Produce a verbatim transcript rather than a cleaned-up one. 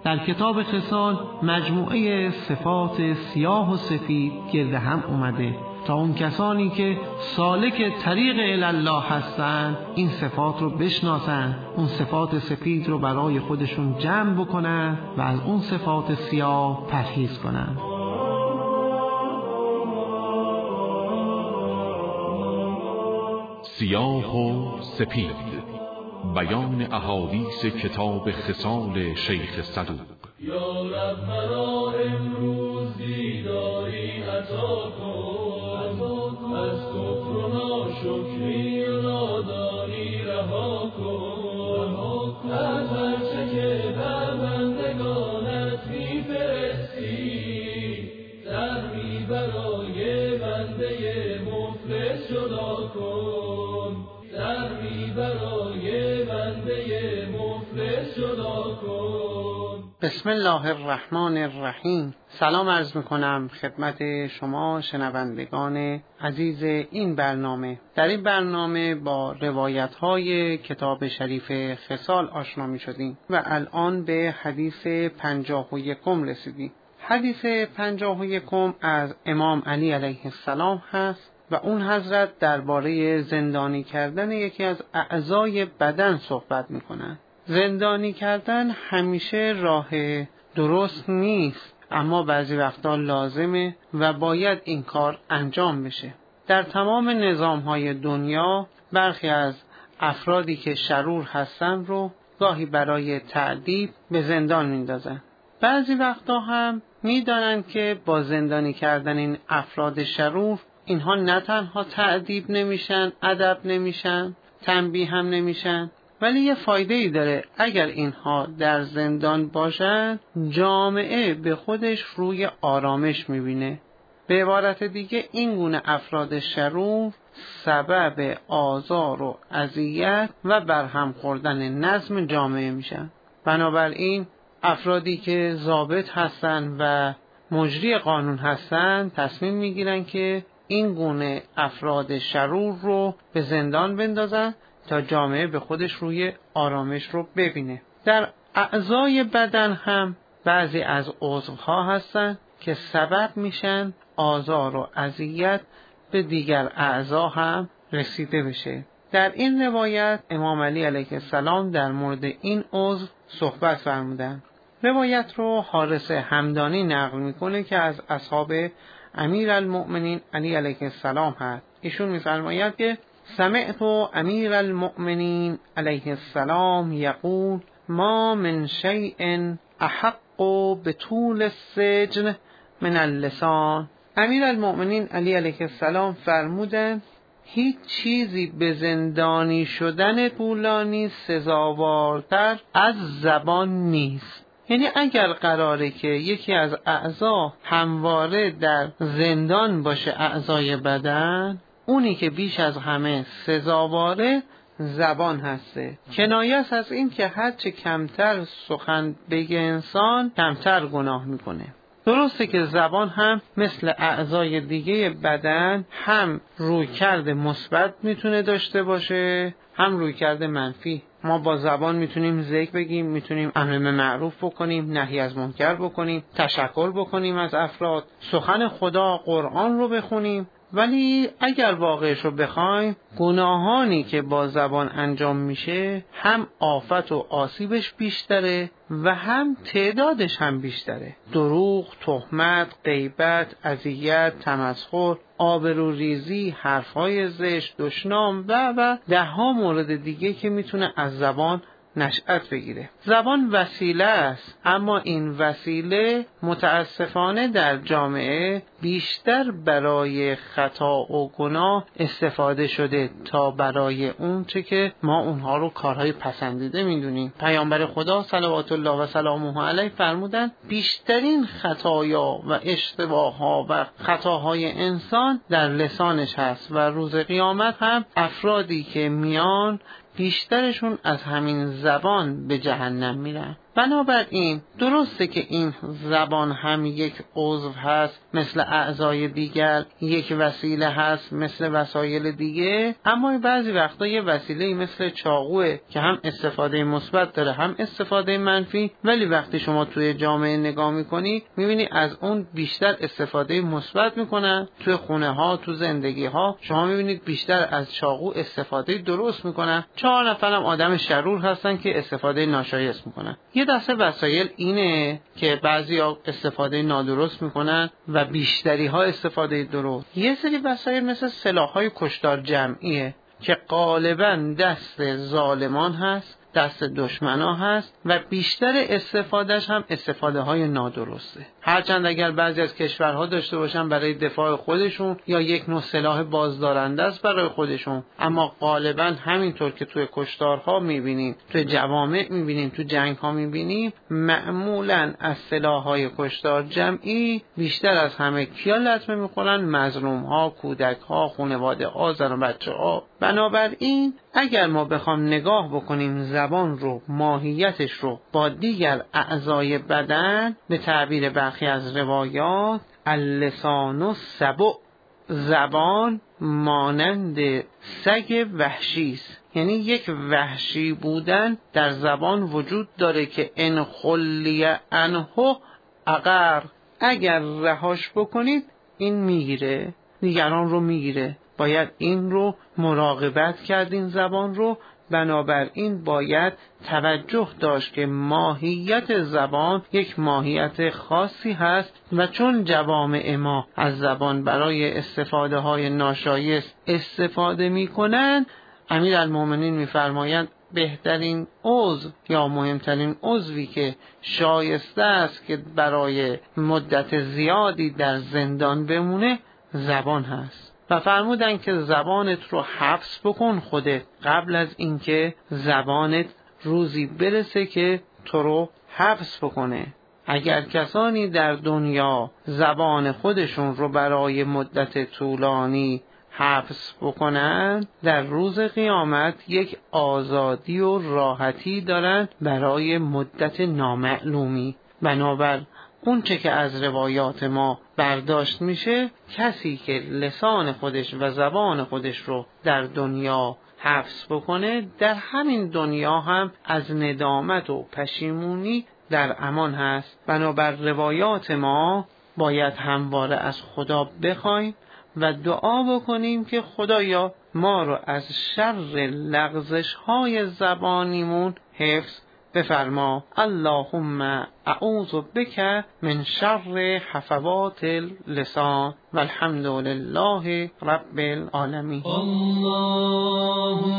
در کتاب خصال مجموعه صفات سیاه و سفید گرد هم اومده تا اون کسانی که سالک طریق الله هستند این صفات رو بشناسن، اون صفات سفید رو برای خودشون جمع بکنن و از اون صفات سیاه پرهیز کنن. سیاه و سپید، بیان احادیث کتاب خصال شیخ صدوق. یا رب مرا امروز دیداری عطا کن، از کفر و ناشکری و نادانی رها کن، از هرچه که بر بندگانت میفرستی درمی برای بنده مفلس جدا کن، درمی برای بنده مفلس جدا کن. بسم الله الرحمن الرحیم. سلام عرض میکنم خدمت شما شنوندگان عزیز این برنامه. در این برنامه با روایت های کتاب شریف خصال آشنا میشدیم و الان به حدیث پنجاه و یکم رسیدیم. حدیث پنجاه و یکم از امام علی علیه السلام هست و اون حضرت درباره زندانی کردن یکی از اعضای بدن صحبت میکنن. زندانی کردن همیشه راه درست نیست، اما بعضی وقتا لازمه و باید این کار انجام بشه. در تمام نظام‌های دنیا برخی از افرادی که شرور هستن رو گاهی برای تعذیب به زندان میندازن. بعضی وقتا هم میدانن که با زندانی کردن این افراد شرور اینها نه تنها تعذیب نمیشن، ادب نمیشن، تنبیه هم نمیشن، ولی یه فایده ای داره. اگر اینها در زندان باشن جامعه به خودش روی آرامش میبینه. به عبارت دیگه این گونه افراد شرور سبب آزار و اذیت و برهم خوردن نظم جامعه میشن. بنابراین افرادی که ضابط هستن و مجری قانون هستن تصمیم میگیرن که این گونه افراد شرور رو به زندان بندازن تا جامعه به خودش روی آرامش رو ببینه. در اعضای بدن هم بعضی از عضوها هستن که سبب میشن آزار و اذیت به دیگر اعضا هم رسیده بشه. در این روایت امام علی علیه السلام در مورد این عضو صحبت فرمودن. روایت رو حارث همدانی نقل میکنه که از اصحاب امیرالمؤمنین علی علیه السلام هست. ایشون میفرماید که سمعت امیر المؤمنین علیه السلام یقول ما من شیء احق بطول السجن من اللسان. امیر المؤمنین علی علیه السلام فرمودند هیچ چیزی به زندانی شدن طولانی سزاوارتر از زبان نیست. یعنی اگر قراره که یکی از اعضا همواره در زندان باشه، اعضای بدن، اونی که بیش از همه سزاواره زبان هسته. کنایه است از این که هرچه کمتر سخن بگه انسان کمتر گناه میکنه. درسته که زبان هم مثل اعضای دیگه بدن هم رویکرد مثبت میتونه داشته باشه هم رویکرد منفی. ما با زبان میتونیم ذکر بگیم، میتونیم امر به معروف بکنیم، نهی از منکر بکنیم، تشکر بکنیم از افراد، سخن خدا قرآن رو بخونیم. ولی اگر واقعش رو بخوایم گناهانی که با زبان انجام میشه هم آفت و آسیبش بیشتره و هم تعدادش هم بیشتره. دروغ، تهمت، غیبت، اذیت، تمسخر، آبروریزی، حرفهای زشت، دشنام و و ده ها مورد دیگه که میتونه از زبان نشأت بگیره. زبان وسیله است، اما این وسیله متاسفانه در جامعه بیشتر برای خطا و گناه استفاده شده تا برای اون چه که ما اونها رو کارهای پسندیده میدونیم. پیامبر خدا صلوات الله و سلامه علیه فرمودن بیشترین خطایا و اشتباهها و خطاهای انسان در لسانش هست و روز قیامت هم افرادی که میان بیشترشون از همین زبان به جهنم میرن. بنابراین درسته که این زبان هم یک عضو هست مثل اعضای دیگر، یک وسیله هست مثل وسایل دیگه، اما بعضی وقتا یه وسیله مثل چاقوه که هم استفاده مثبت داره هم استفاده منفی، ولی وقتی شما توی جامعه نگاه میکنی میبینی از اون بیشتر استفاده مثبت میکنن. توی خونه ها، تو زندگی ها شما میبینید بیشتر از چاقو استفاده درست میکنن. چهار نفرم آدم شرور هستن که استفاده ناشایست میکنن. یه دسته وسایل اینه که بعضیا استفاده نادرست میکنن و بیشتری ها استفاده درست. یه سری وسایل مثل سلاح‌های کشتار جمعیه که غالباً دست ظالمان هست، دست دشمنا هست و بیشتر استفادهش هم استفاده های نادرسته. هرچند اگر بعضی از کشورها داشته باشن برای دفاع خودشون یا یک نوع سلاح بازدارنده است برای خودشون، اما غالبا همینطور که توی کشتارها میبینیم، توی جوامع میبینیم، توی جنگها میبینیم، معمولا از سلاح‌های کشتار جمعی بیشتر از همه کیا لطمه میخورن؟ مظلوم‌ها، کودک‌ها، خانواده ها، زن و بچه‌ها. بنابراین اگر ما بخوام نگاه بکنیم زبان رو، ماهیتش رو با دیگر اعضای بدن، به تعبیر برخی از روایات اللسان و سبع، زبان مانند سگ وحشی است. یعنی یک وحشی بودن در زبان وجود داره که ان خلی عنه عقر، اگر رهاش بکنید این میگیره، دیگران رو میگیره. باید این رو مراقبت کرد، این زبان رو. بنابراین باید توجه داشت که ماهیت زبان یک ماهیت خاصی هست و چون جوامع ما از زبان برای استفاده های ناشایست استفاده می کنند، امیرالمومنین می فرمایند بهترین عضو یا مهمترین عضوی که شایسته است که برای مدت زیادی در زندان بمونه زبان هست و فرمودن که زبانت رو حبس بکن خودت قبل از اینکه زبانت روزی برسه که تو رو حبس بکنه. اگر کسانی در دنیا زبان خودشون رو برای مدت طولانی حبس بکنن، در روز قیامت یک آزادی و راحتی دارن برای مدت نامعلومی. بنابر اون چه که از روایات ما برداشت میشه، کسی که لسان خودش و زبان خودش رو در دنیا حبس بکنه، در همین دنیا هم از ندامت و پشیمونی در امان هست. بنابر روایات ما باید همواره از خدا بخوایم و دعا بکنیم که خدایا ما رو از شر لغزش های زبانیمون حفظ بفرما. اللهم اعوذ بک من شر حفوات اللسان والحمد لله رب العالمین. اللهم